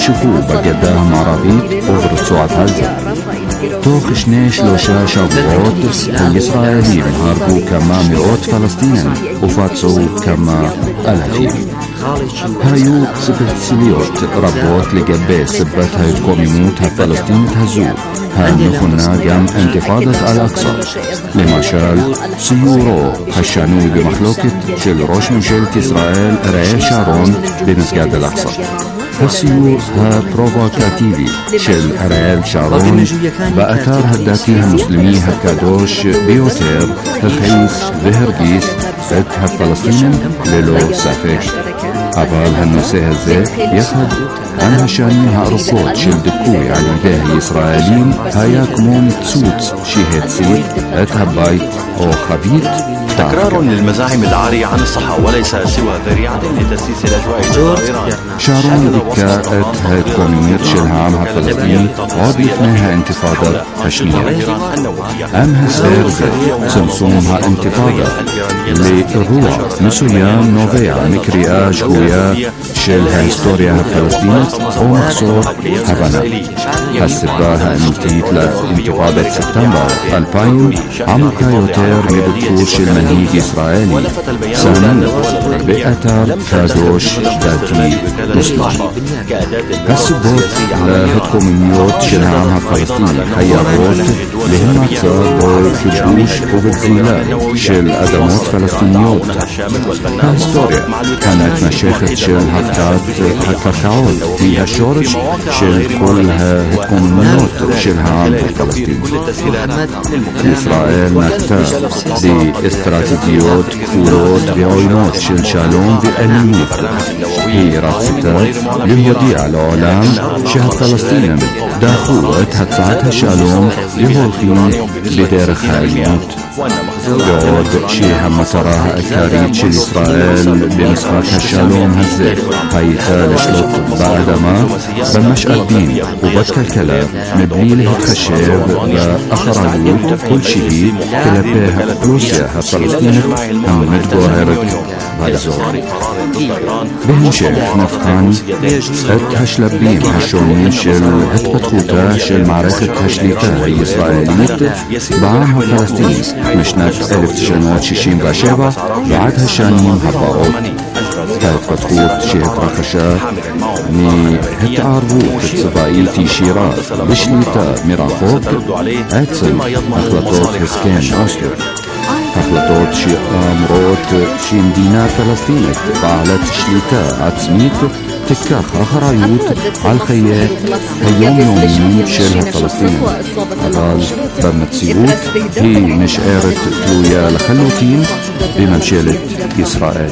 שחו בגדה המערבית וברצועת עזה. תוך 2-3 שבועות הישראלים הרגו כמה מאות פלסטינים ופצעו כמה אלפים. היו ספקציות רבות לגבי סיבת ההתקוממות הפלסטינית הזו, המכונה גם אינתיפאדת אל-אקצא. למשל, סיורו השנוי במחלוקת של ראש ממשלת ישראל אריאל שרון במסגד אל-אקצא. הסיור הפרובוקטיבי של אריאל שרון באתר הדתי המוסלמי הקדוש ביותר הכעיס והרגיז את הפלסטינים ללא ספק. אבל הנושא הזה, יחד עם השנים הארוכות של דיכוי על ידי הישראלים, היה כמו ניצוץ שהצית את הבית או חבית. تكرار للمزاعم العارية عن الصحة وليس سوى ذريعة لتسييس الأجواء الجوية. شارون ذكا التقوميات של העם הפלסטיני עוד לפני האינתיפאדה השנייה. עם הסדר זה, צמצום האינתיפאדה לאירוע מסוים נובע מקריאה שגויה של ההיסטוריה הפלסטינית או מחסור הבנה. הסיבה האמיתית לאינתיפאדת ספטמבר 2000 עמוקה יותר מביקור של מנהיג ישראלי סנור באתר קדוש דתי מוסלמי. הסיבות להתקוממויות של העם הפלסטיני חייבות להימצא בכיבוש ובגזילה של אדמות פלסטיניות. ההיסטוריה המתמשכת של הפקעת הקרקעות היא השורש של כל ההתקוממויות של העם הפלסטיני. ישראל נקטה באסטרטגיות כפולות ועוינות של שלום ואלימות. היא רצתה להודיע לעולם שהפלסטינים דחו את הצעת השלום והולכים בדרך האלימות. בעוד שהמטרה העיקרית של ישראל במשחק השלום הזה הייתה לשלוט באדמה, במשאבים ובכלכלה מבלי להתחשב באחריות כלשהי כלפי האוכלוסייה הפלסטינית המתגוררת באזור. בהמשך נבחן את השלבים השונים של התפתחותה של מערכת השליטה הישראלית בעם הפלסטיני משנת 1967 ועד השנים הבאות. ההתפתחות שהתרחשה מהתערבות צבאית ישירה בשליטה מרחוק עצם החלטות הסכם אוסלו. החלטות שאומרות שמדינה פלסטינית בעלת שליטה עצמית תיקח אחריות על חיי היומיומיים של הפלסטינים, אבל במציאות היא נשארת תלויה לחלוטין בממשלת ישראל.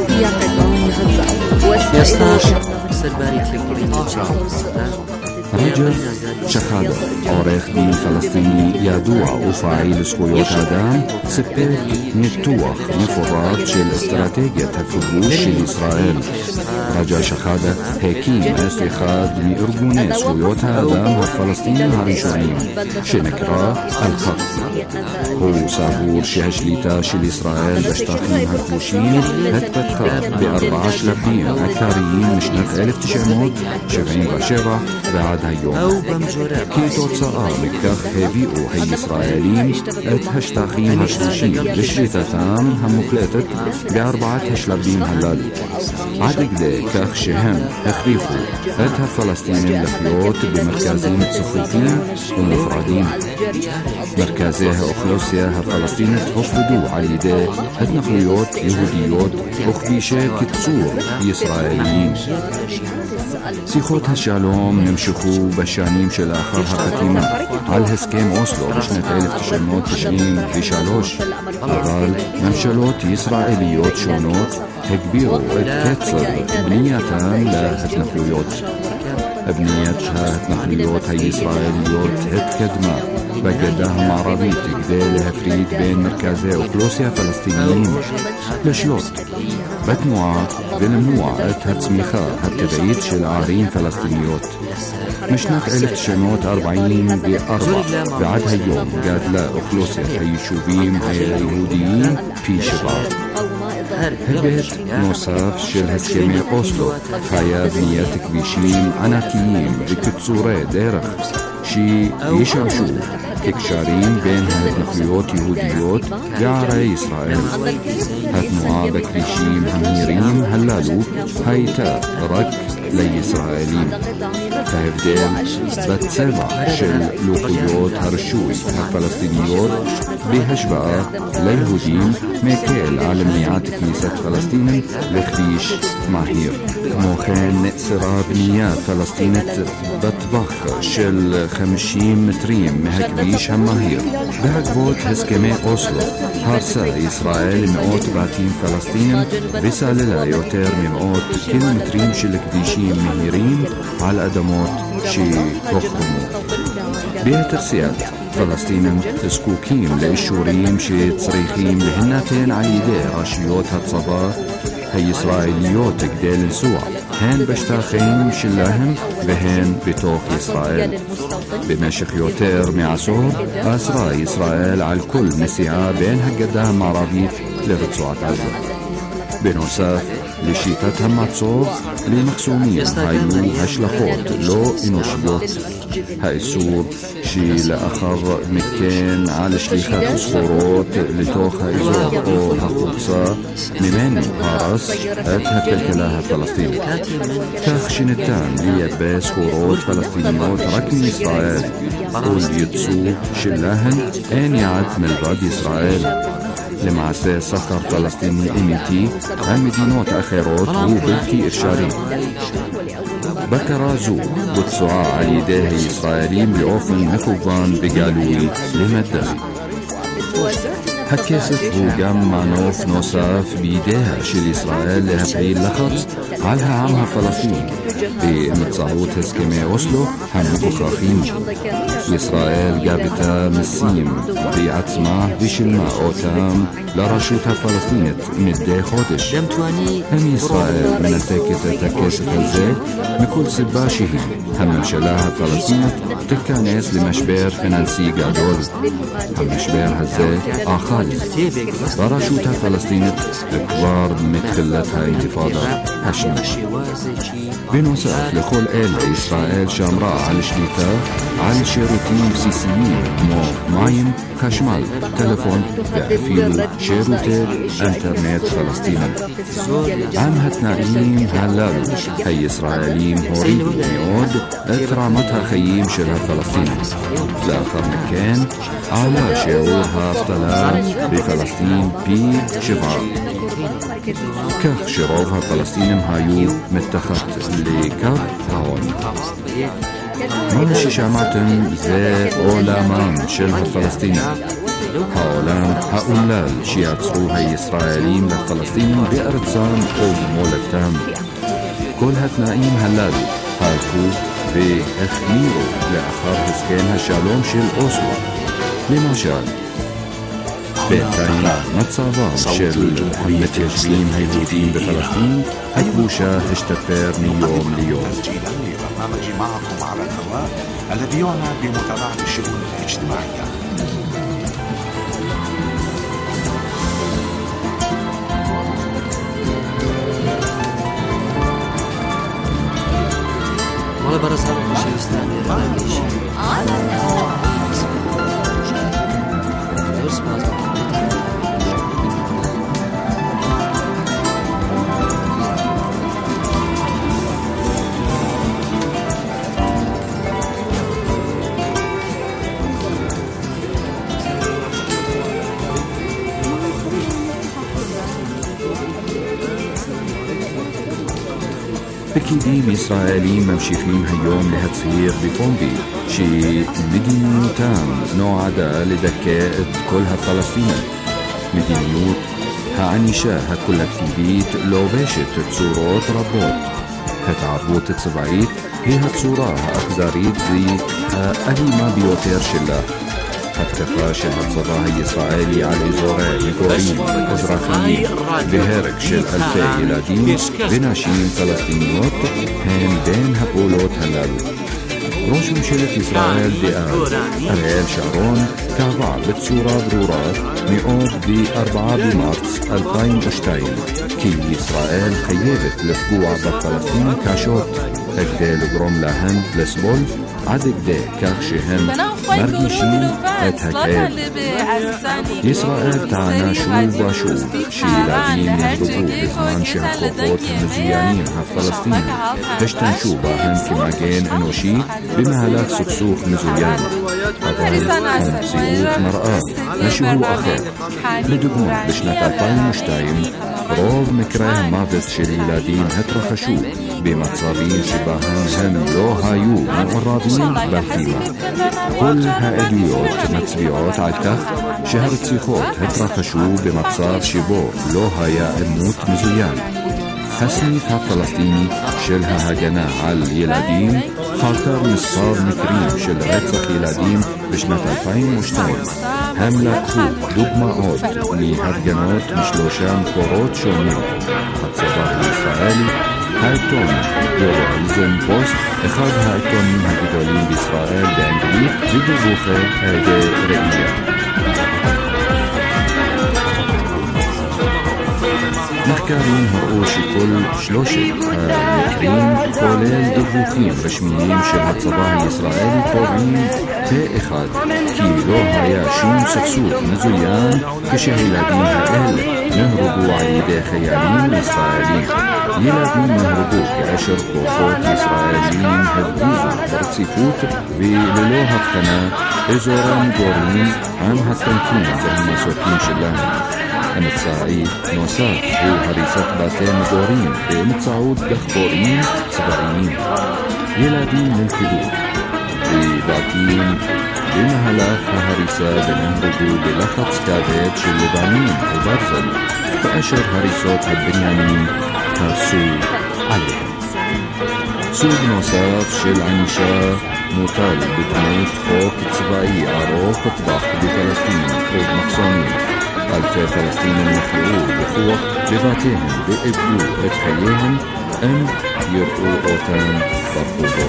רג'ב שחאדה, עורך דין פלסטיני ידוע ופעיל זכויות האדם, סיפק ניתוח מפורט של אסטרטגיית הכיבוש של ישראל. רג'ב שחאדה הקים את אחד מארגוני זכויות האדם הפלסטיניים הראשונים, שנקרא אל-חאק. הוא סבור שהשליטה של ישראל בשטחים הכבושים התפתחה ב4 שלבים עיקריים משנת 1977 ועד היום. כתוצאה מכך הביאו הישראלים את השטחים הכבושים לשליטתם המוחלטת ב4 השלבים הללו, עד כדי כך שהם הכריחו את הפלסטינים לחיות במרכזים צפופים ומופרדים. מרכזי האוכלוסייה הפלסטינית הופרדו על ידי התנחלויות יהודיות וכבישי קיצור ישראליים. שיחות השלום נמשכו בשנים שלאחר החתימה על הסכם אוסלו בשנת 1993, אבל ממשלות ישראליות שונות הגבירו את קצב בנייתן להתנחלויות. בניית ההתנחלויות הישראליות התקדמה בגדה המערבית כדי להפריד בין מרכזי אוכלוסייה פלסטיניים, לשלוט בתנועה ולמנוע את הצמיחה הטבעית של ערים פלסטיניות. משנת 1944 ועד היום גדלה אוכלוסיית היישובים היהודיים פי 7. היבט נוסף של הסכמי אוסלו היה בניית כבישים ענקיים וקיצורי דרך שישמשו כקשרים בין ההתנחלויות יהודיות וערי ישראל. התנועה בכבישים המהירים הללו הייתה רק לישראלים. ההבדל בצבע של לוחיות הרישוי הפלסטיניות בהשוואה ליהודים מקל על מניעת כניסת פלסטינים לכביש מהיר. כמו כן נאסרה בנייה פלסטינית בטווח של 50 מטרים מהכביש המהיר. בעקבות הסכמי אוסלו הרסה ישראל מאות בתים פלסטינים וסללה יותר ממאות קילומטרים של כבישים מהירים על אדמות שהוחרמו. ביתר שאת, פלסטינים זקוקים לאישורים שצריכים להינתן על ידי רשויות הצבא הישראליות כדי לנסוע הן בשטחים שלהם והן בתוך ישראל. במשך יותר מעשור אסרה ישראל על כל נסיעה בין הגדה המערבית לרצועת עזה. בנוסף לשיטת המצור למחסומים היו השלכות לא אנושיות. האיסור שלאחר מכן על שליחת סחורות לתוך האזור או החוצה ממנו הרס את הכלכלה הפלסטינית, כך שניתן לייבא סחורות פלסטיניות רק מישראל ולייצוא שלהן אין יעד מלבד ישראל. למעשה סחר פלסטיני אמיתי עם מדינות אחרות הוא בלתי אפשרי. בקרה זו בוצעה על ידי הישראלים באופן מכוון וגלוי למדי. הכסף הוא גם מנוף נוסף בידיה של ישראל להפעיל לחץ על העם הפלסטיני באמצעות הסכמי אוסלו המגוחכים. ישראל גבתה מסים בעצמה ושילמה אותם לרשות הפלסטינית מדי חודש. אם ישראל מנתקת את הכסף הזה מכל סיבה שהיא, הממשלה הפלסטינית תיכנס למשבר פיננסי גדול. המשבר הזה אכל ברשות הפלסטינית כבר מתחילת האינתיפאדה השנייה. בנוסף לכל אלה, ישראל שמרה על שליטה על שירותים בסיסיים כמו מים, חשמל, טלפון ואפילו שירותי אינטרנט פלסטיניים. עם התנאים הללו הישראלים הורידו מאוד את רמת החיים של הפלסטינים. לאחר מכן עלה שיעור האבטלה בפלסטין פי 7, כך שרוב הפלסטינים היו מתחת לקו העוני. מה ששמעתם זה עולמם של הפלסטינים, העולם האומלל שיצרו הישראלים לפלסטינים בארצם ובמולדתם. כל התנאים הללו הלכו והחמירו לאחר הסכם השלום של אוסלו. למשל, בינתיים מצבם של המתיישבים היהודים בפלסטין הכבושה השתפר מיום ליום. معكم على الهواء الذي يعنى بمتابعة الشؤون الاجتماعية. والله برا صار شيء يستاهل פקידים ישראלים ממשיכים היום להצהיר בפומבי שמדיניותם נועדה לדכא את כל הפלסטינים. מדיניות הענישה הקולקטיבית לובשת צורות רבות. התערבות הצבאית היא הצורה האכזרית והאלימה ביותר שלה. התקפה של הצבא הישראלי על אזורי מגורים אזרחיים והרג של אלפי ילדים ונשים פלסטיניות הן בין הפעולות הללו. ראש ממשלת ישראל דאז, אריאל שרון, קבע בצורה ברורה מאוד ב-4 במרץ 2002 כי ישראל חייבת לפגוע בפלסטינים קשות כדי לגרום להם לסבול עד כדי כך שהם מרגישים את הכאב. ישראל טענה שוב ושוב שילדים נהרגו בזמן שהכוחות המזוינים הפלסטינים השתמשו בהם כמגן אנושי במהלך סכסוך מזוין. אבל המציאות מראה משהו אחר. לדוגמה, בשנת 2002 רוב מקרי המוות של ילדים התרחשו במצבים שבהם הם לא היו מעורבים בלחימה. כל העדויות מצביעות על כך שהרציחות התרחשו במצב שבו לא היה עימות מזוין. הסניף הפלסטיני של ההגנה על ילדים חקר מספר מקרים של רצח ילדים בשנת 2002. הם לקחו דוגמאות מהפגנות משלושה מקורות שונים: הצבא הישראלי, העיתון גלובליזם פוסט, אחד העיתונים הגדולים בישראל באנגלית, ודיווחי עדי ראייה. מחקרים הראו שכל שלושת המקרים כולל דיווחים רשמיים של הצבא הישראלי קובעים פה אחד כי לא היה שום סכסוך מזוין כשהילדים האלה נהרגו על ידי חיילים ישראלים. ילדים נהרגו כאשר כוחות ישראלים הפגיזו ברציפות וללא הבחנה אזורי מגורים עם הטנקים והמסוקים שלהם. אמצעי נוסף הוא הריסת בתי מגורים באמצעות דחפורים צבאיים. ילדים נלכדו בבתים במהלך ההריסה ונהרגו בלחץ כבד של לבנים וברזל כאשר הריסות הבניינים קרסו עליהם. סוג נוסף של ענישה מוטל בתנאי חוק צבאי ארוך טווח בפלסטין ובמחסומים. אלפי פלסטינים נחלאו בכוח בבתיהם ואיבדו את חייהם אם יראו אותם ברחובות.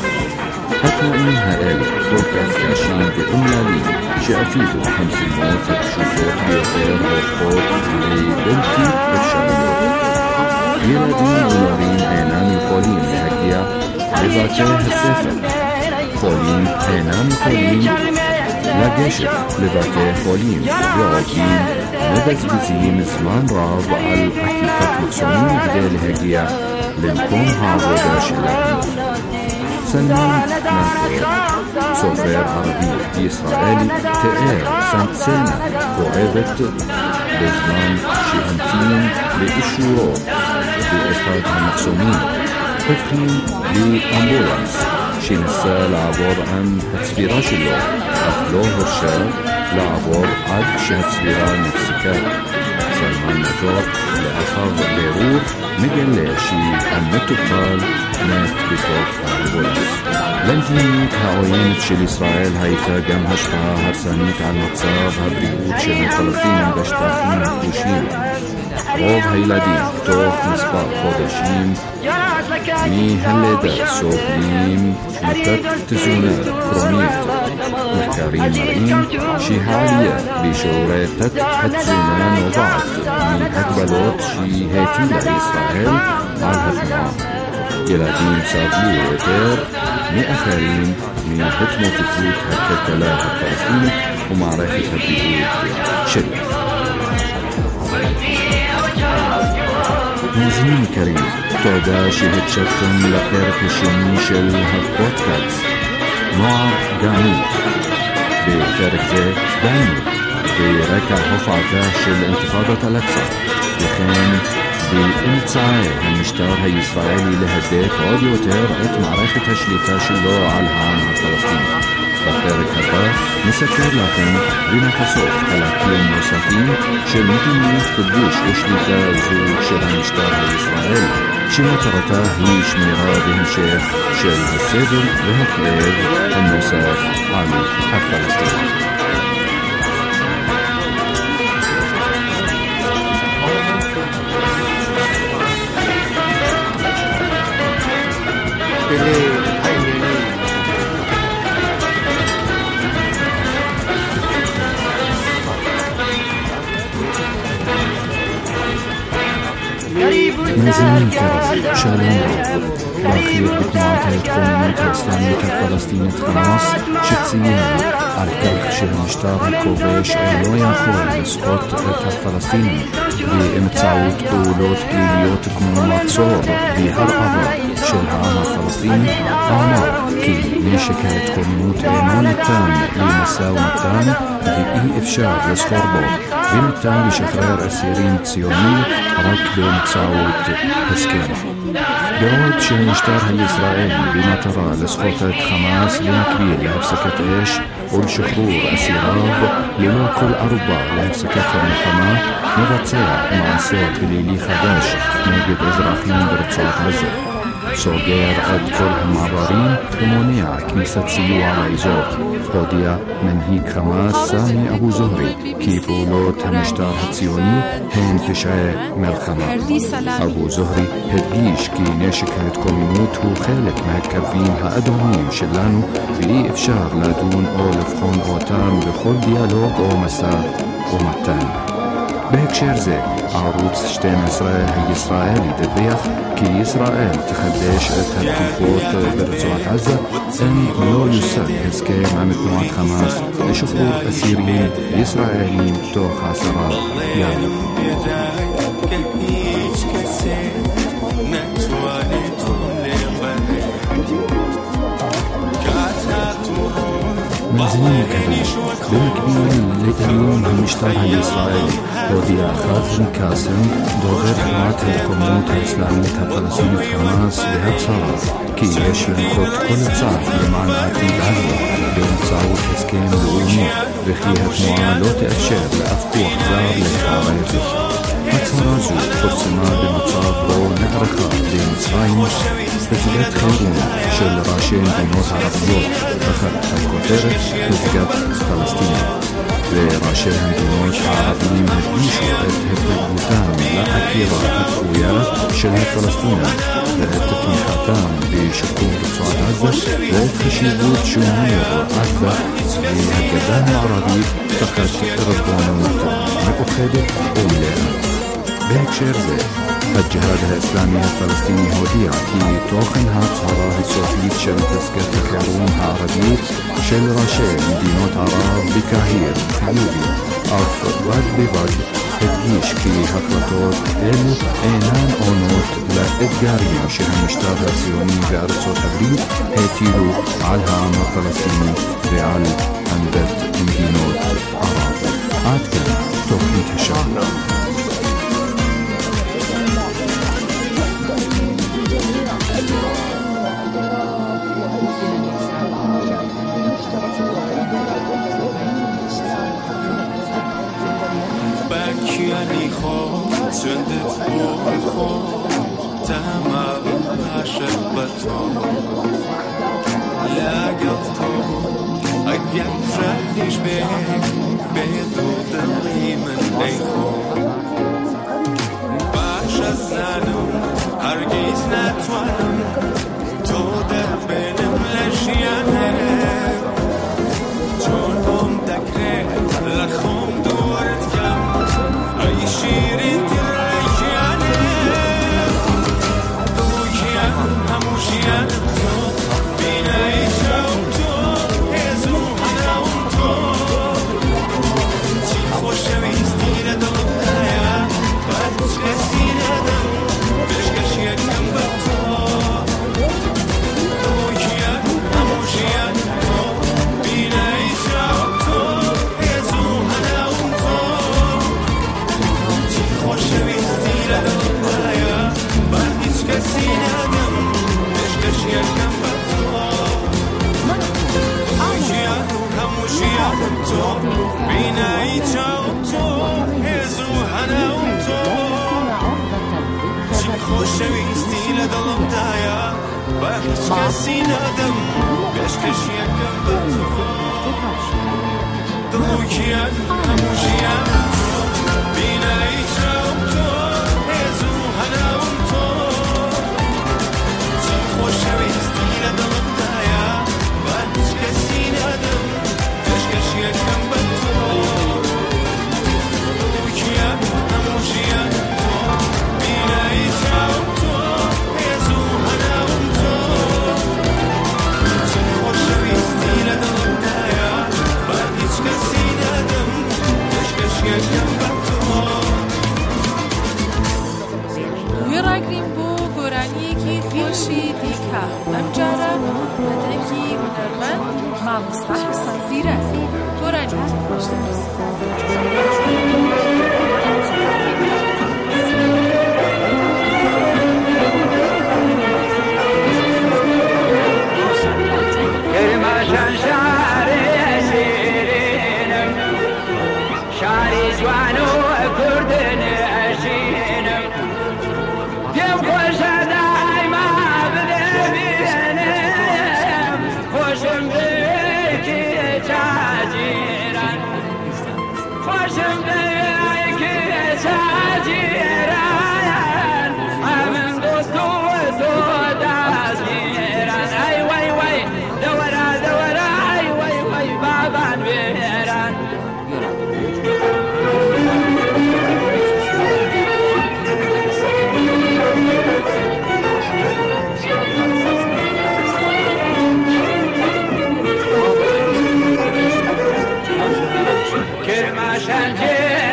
התנאים האלה כל כך קשים ואומללים שאפילו המשימות הפשוטות ביותר הופכות לבלתי אפשריות. ילדים ומורים אינם יכולים להגיע לבתי הספר. חולים אינם יכולים לגשת לבתי חולים ועובדים מבזבזים זמן רב על עקיפת מחסומים כדי להגיע למקום העבודה שלהם. סלמן נאטור, סופר ערבי ישראלי, תיאר סצנה כואבת בזמן שהמתין לאישורו באחד המחסומים. הבחין באמבולנס שניסה לעבור עם הצבירה שלו, אך לא הרשה לעבור עד שהצבירה נפסקה. סלמן נאטור לאחר בירור מגלה שהמטופל מת בתוך האמבולנס. למדיניות העוינת של ישראל הייתה גם השפעה הרסנית על מצב הבריאות של הפלסטינים בשטחים הכבושים. רוב הילדים תוך מספר חודשים מהלידה סובלים מתת תזונה כרונית. מחקרים מראים שהעלייה בשיעורי תת התזונה נובעת מהגבלות שהטילה ישראל על התנועה. ילדים סבלו יותר מאחרים מהתמוטטות הכלכלה הפלסטינית ומערכת הבריאות שלה. מאזינים יקרים, תודה שהקשבתם לפרק השני של הפודקאסט נוער גאוני. בפרק זה דנו ברקע הופעתה של אינתיפאדת אל-אקצא, וכן באמצעי המשטר הישראלי להדק עוד יותר את מערכת השליטה שלו על העם הפלסטיני. בפרק הבא נסקר לכם ונחשוף חלקים נוספים של מדיניות כיבוש ושליטה זו של המשטר הישראלי, שמטרתה היא שמירה והמשך של הסבל והכאב הנוסף על הפלסטינים. העניינים hayat קוממיות האסלאמית הפלסטינית חמאס שציין על כך שהמשטר הכובש לא יכול לסחוט את הפלסטינים באמצעות פעולות פליליות כמו מצור והרעבה של העם הפלסטיני, אמר כי נשק ההתקוממות אינו ניתן למשא ומתן ואי אפשר לסחור בו וניתן לשחרר אסירים ציונים רק באמצעות הסכם. בעוד שהמשטר הישראלי במטרה לסחוט את חמאס במקביל להפסקת אש ולשחרור אסיריו ללא כל ערובה להפסקת המלחמה, מבצע מעשה פלילי חדש נגד אזרחים ברצועת עזה. סוגר את כל המעברים ומונע כניסת סיוע לאזור. הודיע מנהיג חמאס סמי אבו זוהרי כי פעולות המשטר הציוני הן פשעי מלחמה. אבו זוהרי הדגיש כי נשק ההתקוממות הוא חלק מהקווים האדומים שלנו ואי אפשר לדון או לבחון אותם בכל דיאלוג או משא ומתן. בהקשר זה, ערוץ 12 הישראלי דיווח כי ישראל תחדש את התקיפות ברצועת עזה אם לא יושג הסכם עם תנועת חמאס לשחרור אסירים ישראלים תוך 10 ימים. מאזינים יקרים, במקביל לאיום המשטר הישראלי הודיע חאזם קאסם, דובר תנועת ההתקוממות האסלאמית הפלסטינית חמאס בהצהרה כי יש לנקוט כל צעד למען עתיד עזה באמצעות הסכם לאומי וכי התנועה לא תאפשר לאף כוח זר להתערב. הצהרה זו פורסמה במצב בו נערכה במצרים פסגת חירום של ראשי מדינות ערביות תחת הכותרת פסגת פלסטין, וראשי המדינות הערביים הדגישו את התנגדותם לעקירה הכפויה של הפלסטינים ואת תמיכתם בשיקום רצועת עזה ואת חשיבות שומר עזה והגדה המערבית תחת ריבונות מאוחדת ומלאה. בהקשר זה, הג'יהאד האסלאמי הפלסטיני הודיע כי תוכן ההצהרה הסופית של פסגת החירום הערבית של ראשי מדינות ערב בקהיר חיובי, אף בד בבד הדגיש כי החלטות אלו אינן עונות לאתגרים שהמשטר הציוני בארצות הברית הטילו על העם הפלסטיני ועל עמדת מדינות ערב. עד כאן תוכנית השבוע. אני חושדת בו תמר השם בטוב להגב טוב אגב רגיש בדודרים איכו בשזנו הרגיז נתואנו תודה בנם לשיאנר צ'ון בום דקרת לחום דורת ים שירים תריישיינה דוישיין המושיין בינאי שאותו איזו הנאותו שחושב הסתירה דולותיה בתשכסין אדם בשקשיין גם בטוב דוישיין המושיין בינאי שאותו איזו הנאותו شويستي لدنيا برديش كسينا دم مش كشيا كم بطلع وشيا هموشيا تو بينا يتشاوتو هزو هنا ومتو شويستي لدنيا برديش كسينا دم مش كشيا كم بطلع وشيا هموشيا بينا يتشاوتو هزو هنا ومتو شويستي لدنيا برديش كسينا دم مش كشيا كم بطلع وشيا هموشيا بينا يتشاوتو هزو هنا ومتو مستحسن زیره تو رنجم کرماشان شعری شیرینم شعری جوان و کردن اشینم دیم خوش دایما بدبینم خوشم بیکی چاجیران خوشم بیکی چاجیران همین دوست و تو دازگیران ای وای وای دورا دورا ای وای وای بابان بیران کرماشان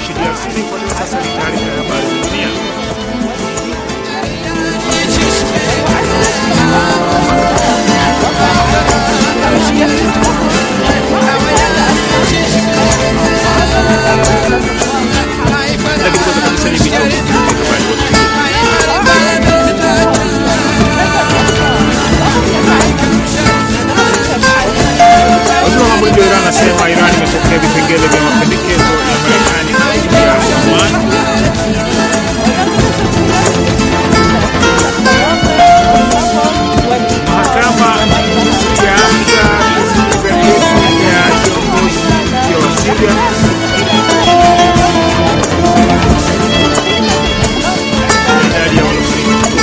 Rashid Yasini kwa sasa ni taarifa ya habari za dunia. Waziri wa mambo ya Iran anasema Iran imepokea vipengele vya mapendekezo ya Marekani ya Oman. Mahakama yaanza kusikiliza kesi ya kiongozi wa Syria. Idadi ya waliofariki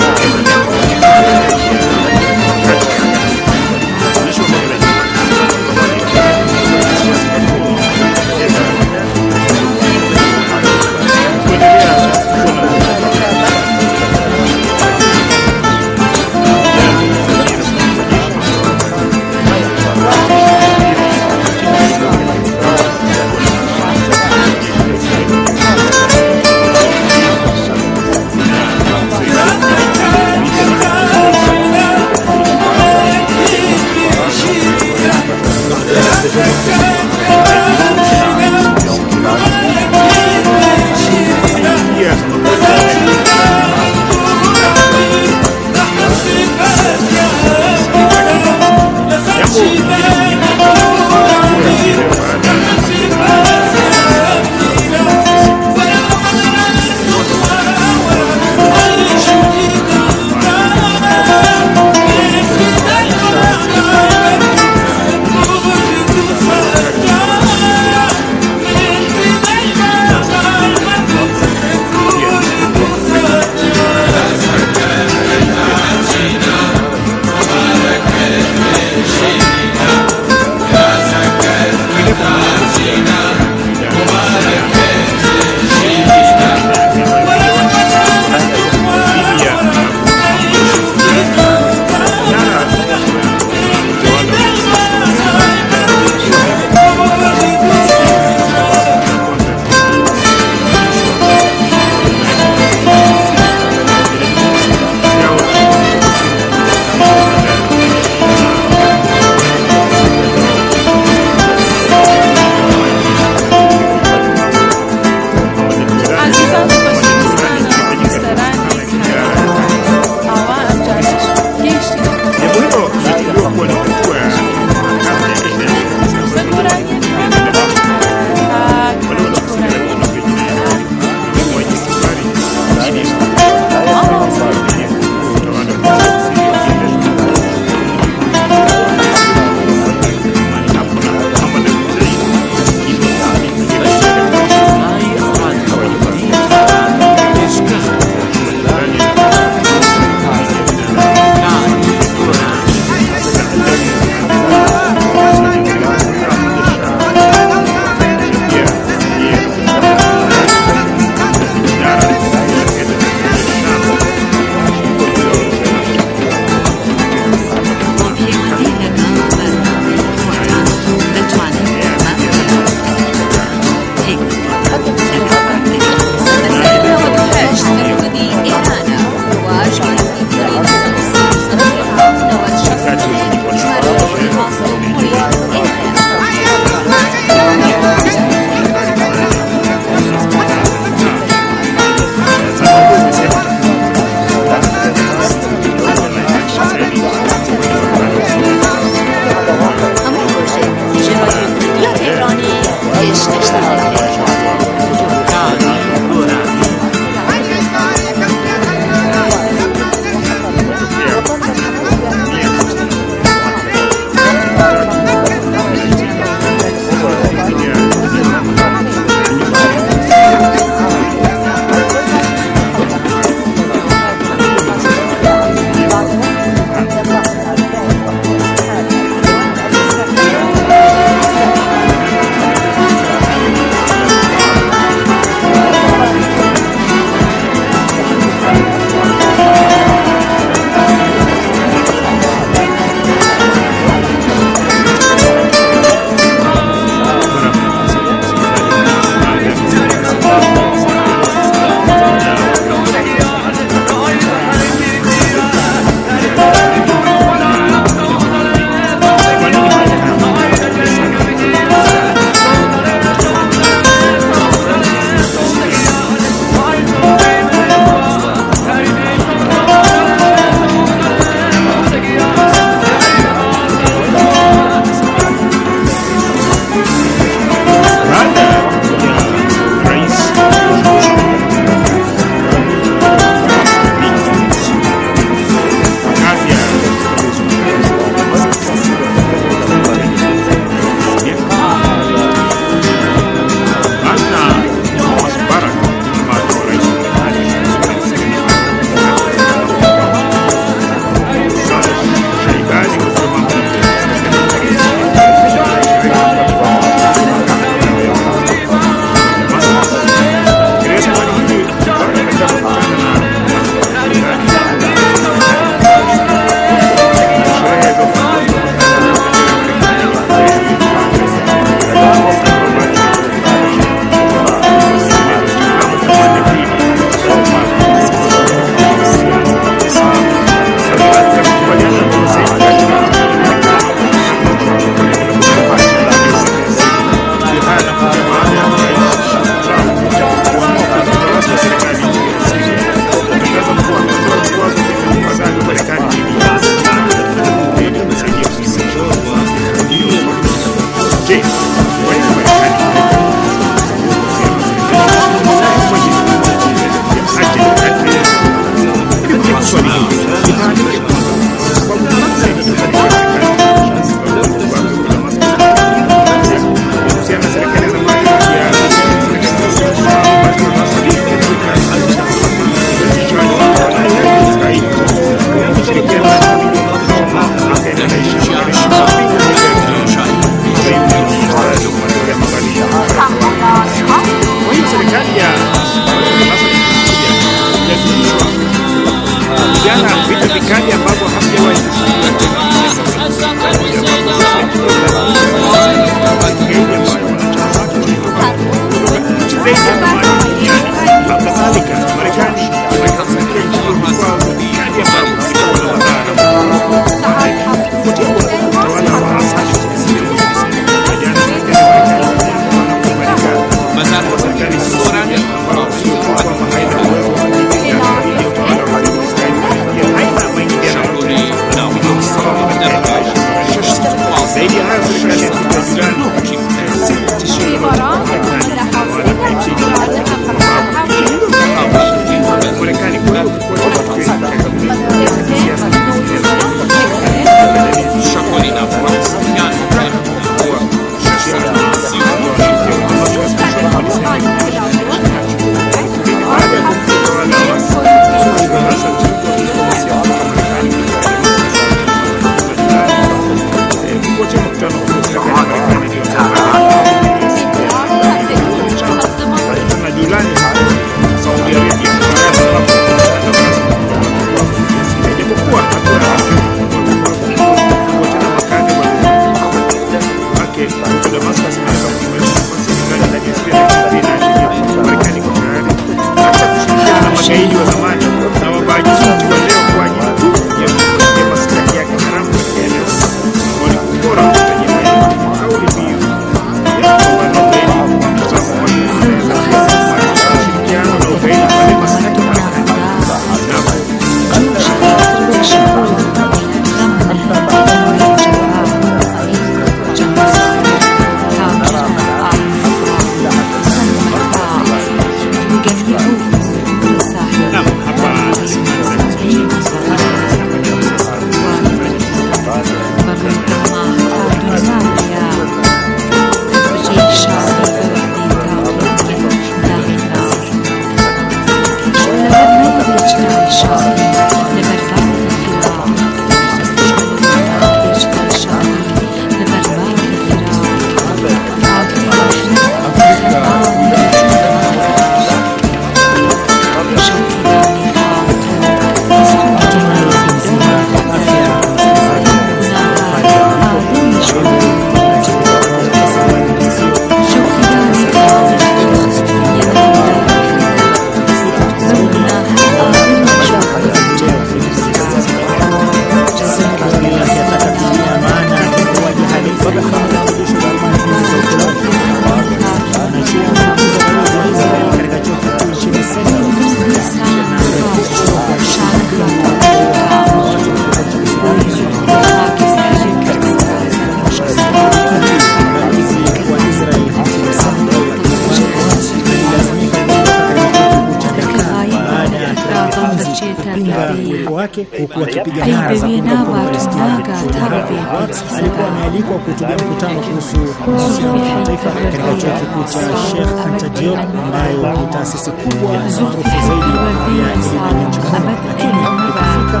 yake huku akipiga nara za kuunga mkono Palestina. Alikuwa amealikwa kuhutubia mkutano kuhusu mahusiano ya kimataifa katika chuo kikuu cha Sheikh Anta Diop ambayo ni taasisi kubwa na maarufu zaidi ya elimu nchini humo. Lakini ilipofika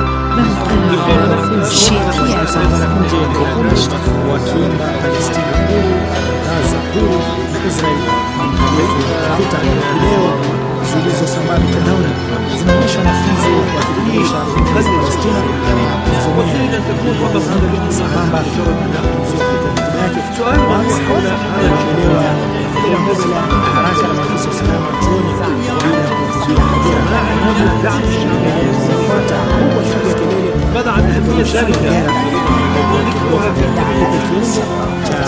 nje ya ukumbi wakiimba Palestina huru, Gaza huru na Israel vita. Video zilizosambaa mitandaoni zinaonyesha wanafunzi wakidhihirisha Palestina sambamba na hotuba yake. Wakielewa kuongoza haraka na maafisa wa usalama chuoni bila kuhutubia hadhira. Inayofuata huko kupiga kelele baada ya kuonyesha bendera kwa kiungo cha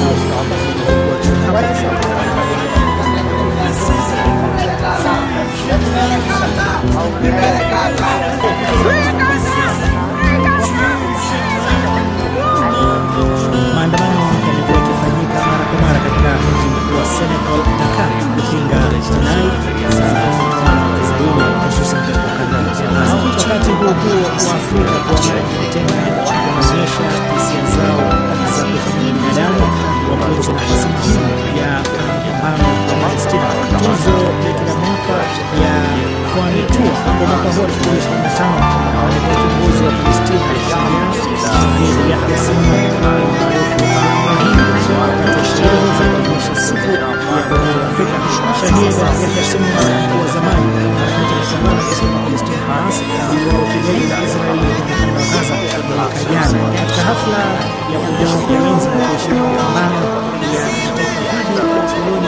maandamano yamekuwa yakifanyika mara kwa mara katika mji mkuu wa Senegal, Dakar, kupinga jinai za Israeli hususan katika ukanda wa Gaza. Wakati huo wa Afrika kwa mara nyingine tena kuonyesha hisia zao za kuthamini binadamu wakionyesha nafasi muhimu ya mapambano wa Palestina. Tuzo ya kila mwaka ya Kwame Tua kwa mwaka huu 2025 alikuwa kiongozi wa Palestina Shahid Yassin siku ya Afrika. Shahid Yassin wa zamani anatambua katika Palestina Hamas kwa kile cha Israeli na Gaza mwaka jana katika hafla ya kuenzi na kuheshimu mapambano ya taifa la koloni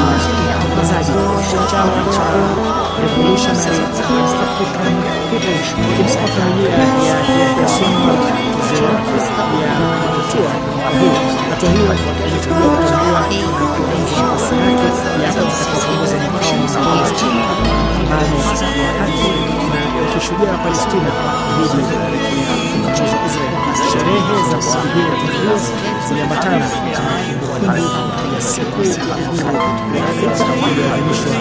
chama cha Revolutionary African Peoples kimekuwa familia ya Yassin ya Tua. Hatua hiyo ilichukuliwa kutambua na kuenzi nafasi yake ya katika kuongoza makao ya Palestina ambayo haki na kishujaa Palestina dhidi ya mchezo Israel. Sherehe za kuadhimisha tukio ziliambatana na kumbukumbu ya siku ya uhuru ya Afrika iliyoadhimishwa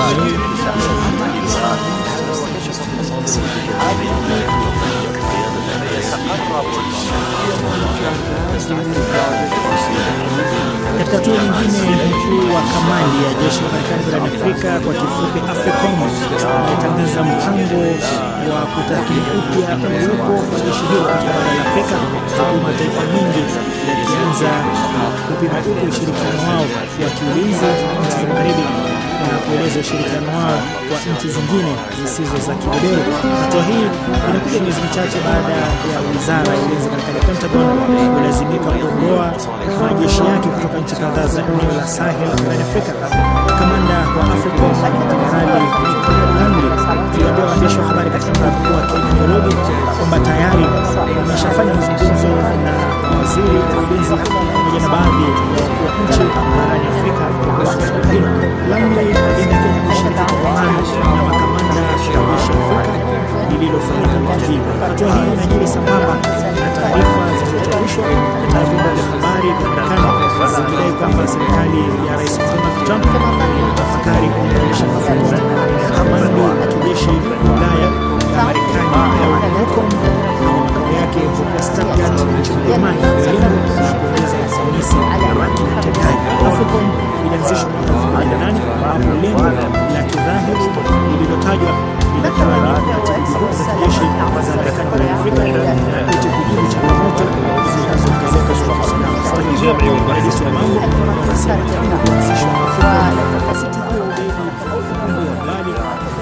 katika hatua nyingine. Mkuu wa kamandi ya jeshi la Marekani barani Afrika kwa kifupi AFRICOM ametangaza mpango wa kutathmini upya uwepo wa jeshi hilo katika bara la Afrika, huku mataifa mengi yakianza kupima upya ushirikiano wao wa kiulinzi nchi za magharibi na kueleza ushirikiano wao kwa nchi zingine zisizo za kibeberu. Hatua hii inakuja miezi michache baada ya wizara ya ulinzi katika Pentagon kulazimika kuondoa majeshi yake kutoka nchi kadhaa za eneo la Sahel barani Afrika. Kamanda wa AFRICOM Jenerali Nick Langley aliwaambia waandishi wa habari katika mkutano wa Kenya Nairobi kwamba tayari wameshafanya mazungumzo na waziri wa ulinzi pamoja na baadhi ya nchi barani Afrika kuhusu hilo. Langley aliendelea kushiriki kongamano na makamanda wa jeshi Afrika lililofanyika wiki hii. Hatua hii inajiri sambamba na taarifa zilizochapishwa na vyombo vya habari vya Marekani zikidai kwamba serikali ya Rais Donald Trump inatafakari kuunganisha mafunzo ya kamandi ya kijeshi Ulaya ya Marekani ya huko na makao yake huko Stuttgart nchini Ujerumani kwa lengo la kuongeza ufanisi wa kiutendaji. AFRICOM ilianzishwa mwaka 2008 ambapo lengo la kidhahiri lililotajwa lilikuwa ni juhudi za kijeshi za Marekani barani Afrika na kujibu changamoto zinazoongezeka za usalama. Rais wa mambo anasema kuanzishwa AFRICOM bali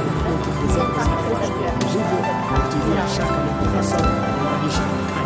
kuongeza shaka na kukosa majeshi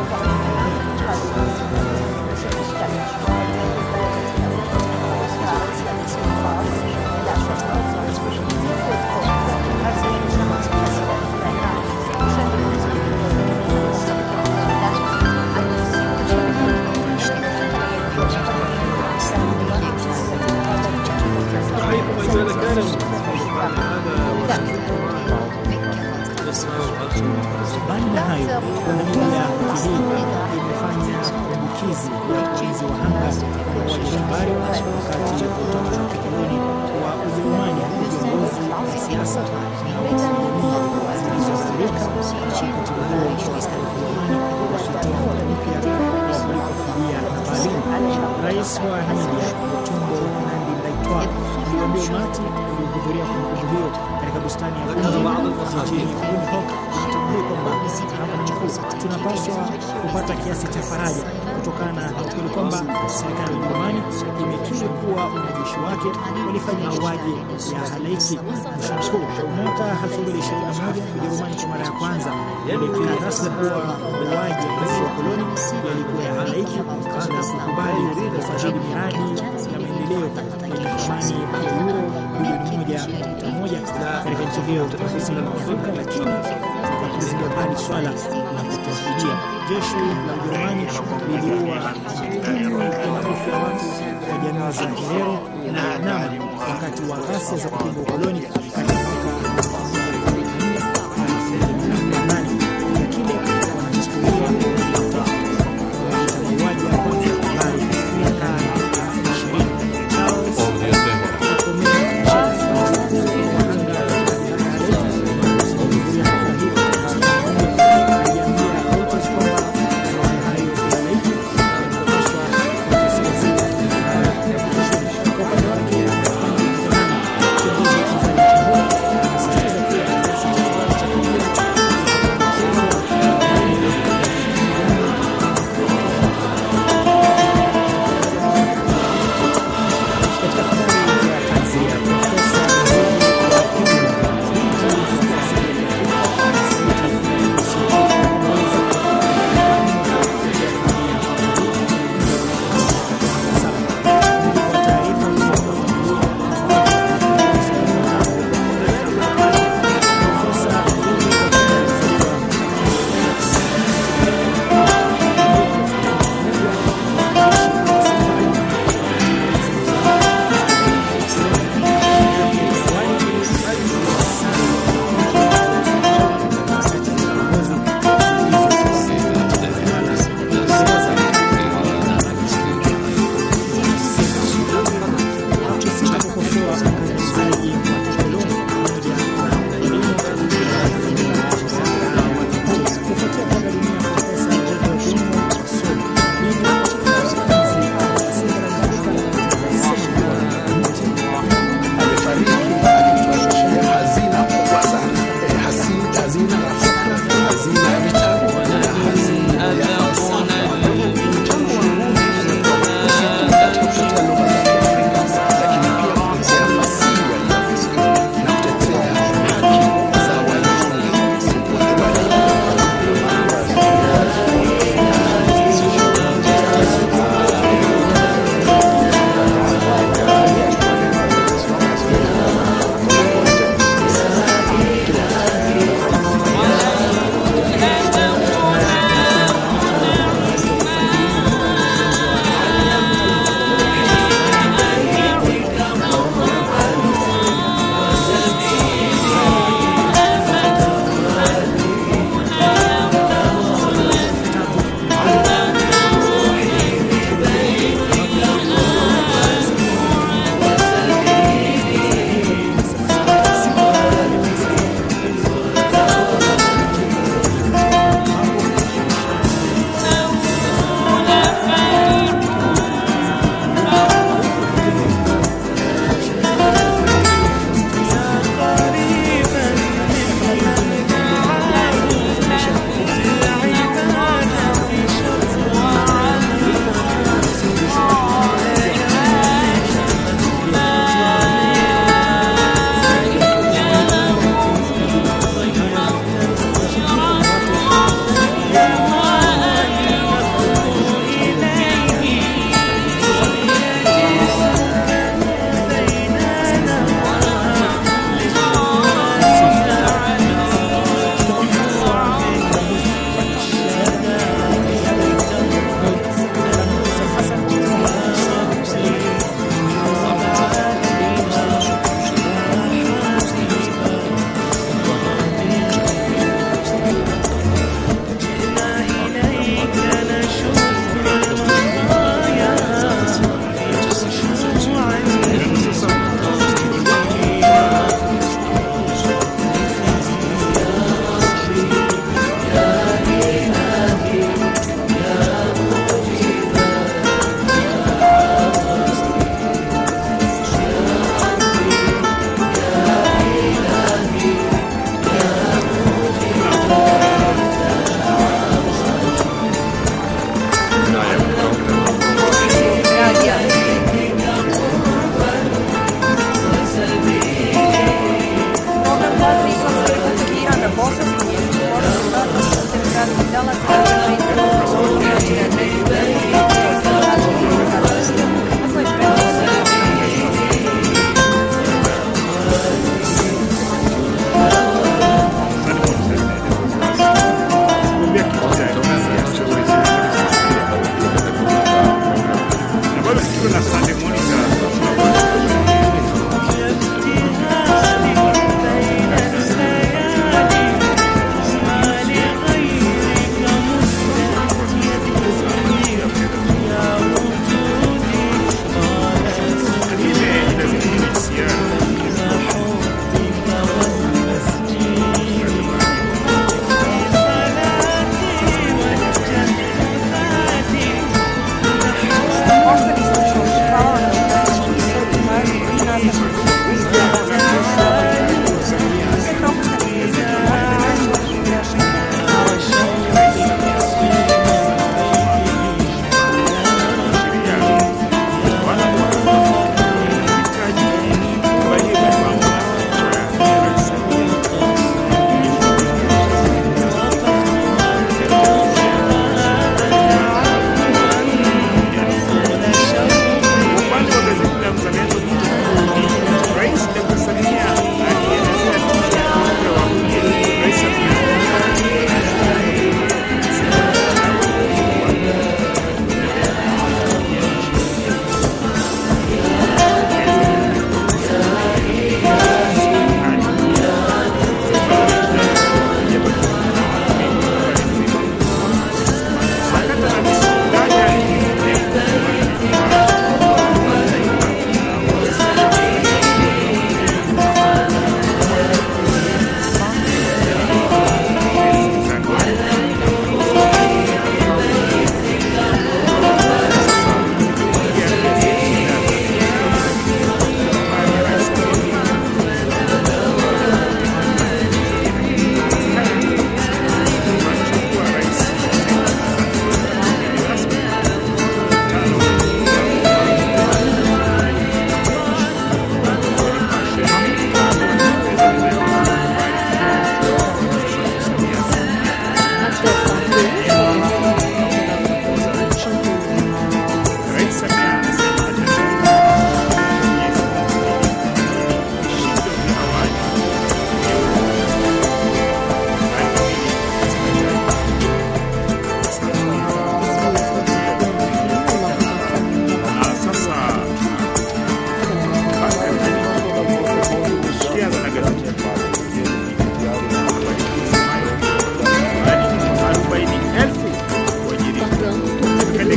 Bali na hayo, familia ya wiki hii imefanya kumbukizi ya kuenzi wahanga wa Wajambari wakati wa utawala wa kikoloni wa Ujerumani, viongozi wa siasa na wa kijamii zilizoathirika wakati huo wa askari wa Ujerumani wakitoa fursa mpya kwa kulipa fidia na Berlin. Rais wa Namibia Netumbo Nandi-Ndaitwah aliwaambia umati uliohudhuria kumbukumbu hiyo katika bustani ya bunge jijini Windhoek Jumatano kwamba tunapaswa kupata kiasi cha faraja kutokana na ukweli kwamba serikali ya Ujerumani imekiri kuwa wanajeshi wake walifanya mauaji ya halaiki. Mwaka 2021 Ujerumani kwa mara ya kwanza ilikiri rasmi kuwa mauaji ya wakoloni yalikuwa ya halaiki na kukubali kufadhili miradi ya maendeleo yenye thamani ya euro bilioni 1.1 katika nchi hiyo kusini mwa Afrika, lakini kuzidia mbali swala la kutoa fidia. Jeshi la Ujerumani liliua maelfu ya watu wa jamii za Herero na Nama wakati wa ghasia za kupinga ukoloni katika mwaka 1948 na kile wanachukulia mauaji ya kwanza habari miaka 20.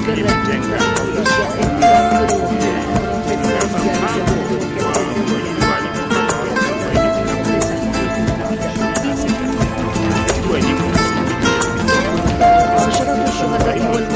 imetenga عشرات الشهداء